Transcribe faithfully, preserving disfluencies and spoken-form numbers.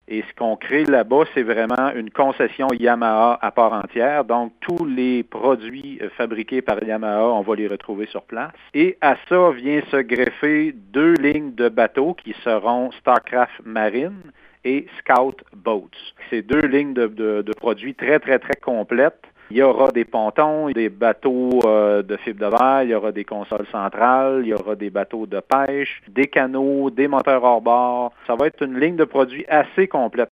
Et ce qu'on crée là-bas, c'est vraiment une concession Yamaha à part entière. Donc, tous les produits fabriqués par Yamaha, on va les retrouver sur place. Et à ça vient se greffer deux lignes de bateaux qui seront Starcraft Marine et Scout Boats. C'est deux lignes de, de, de produits très, très, très complètes. Il y aura des pontons, des bateaux euh, de fibre de verre, il y aura des consoles centrales, il y aura des bateaux de pêche, des canots, des moteurs hors bord. Ça va être une ligne de produits assez complète.